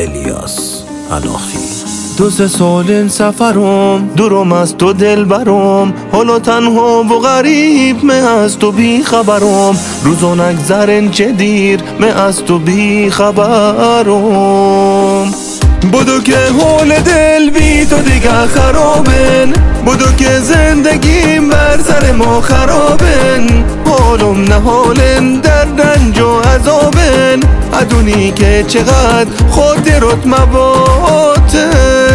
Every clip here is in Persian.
الیاس اناخی. 2-3 سال این سفرم، دورم از تو دل برم، حالا تنها و غریب من از تو بی خبرم. روزا نگذرن چه دیر من از تو بی خبرم. بدو که حال دل بی تو دیگه خرابن، بدو که زندگیم بر سر ما خرابن. حالم نه حالن در رنج و عذابن، ادونی که چقدر خاطرات مواته،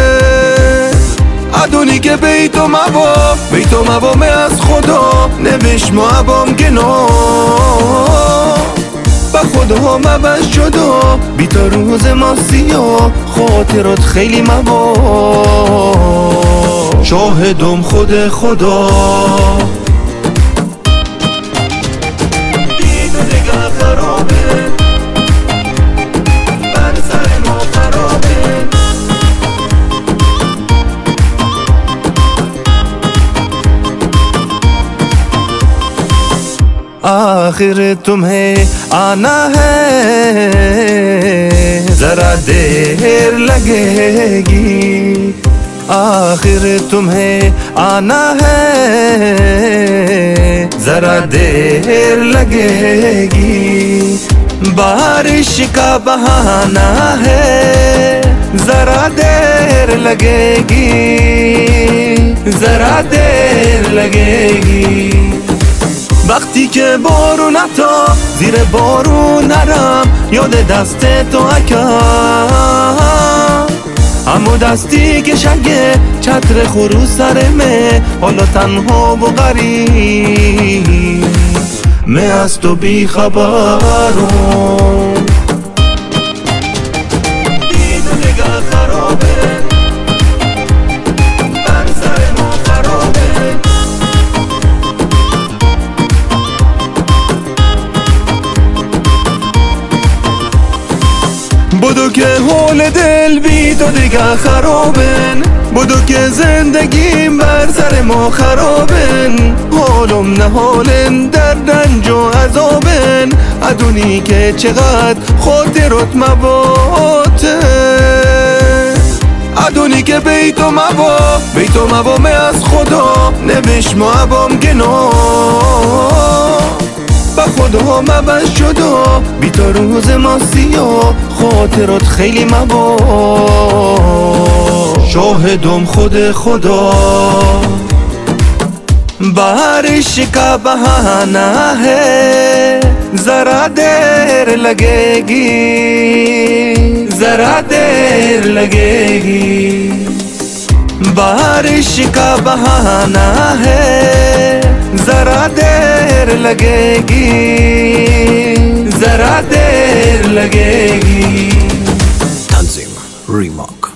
ادونی که بیتو مبام از خدا نوش ما عبام گناه. با خدا مبش شدا بی تا روز ما سیاه، خاطرات خیلی مبا، شاهدم خود خدا. بی تو دیگه خرابه، بر سر ما خرابه. आखिर तुम्हें आना है जरा देर लगेगी, आखिर तुम्हें आना है जरा देर लगेगी। बारिश का बहाना है जरा देर लगेगी, जरा देर लगेगी। وقتی که بارون عطا زیر بارون نرم، یاد دست تو اکم، اما دستی که شگه چتر خورو سرمه، حالا تنها و غریب من از تو بی خبرم. بدو که حال دل بی تو دیگه خرابن، بدو که زندگیم بر سر ما خرابن. حالم نه حالن در رنج و عذابن، ادونی که چقدر خاطرات مواته، ادونی که بیتو مبام از خدا نوش ما عبام گناه. با خدا مبش شدا بی تا روز ما سیاه، خاطرات خیلی مبا، شاهدم خود خدا. बारिश का बहाना है जरा देर लगेगी, जरा देर लगेगी। बारिश का बहाना है जरा देर लगेगी, जरा देर लगेगी। تنظیم ریماک.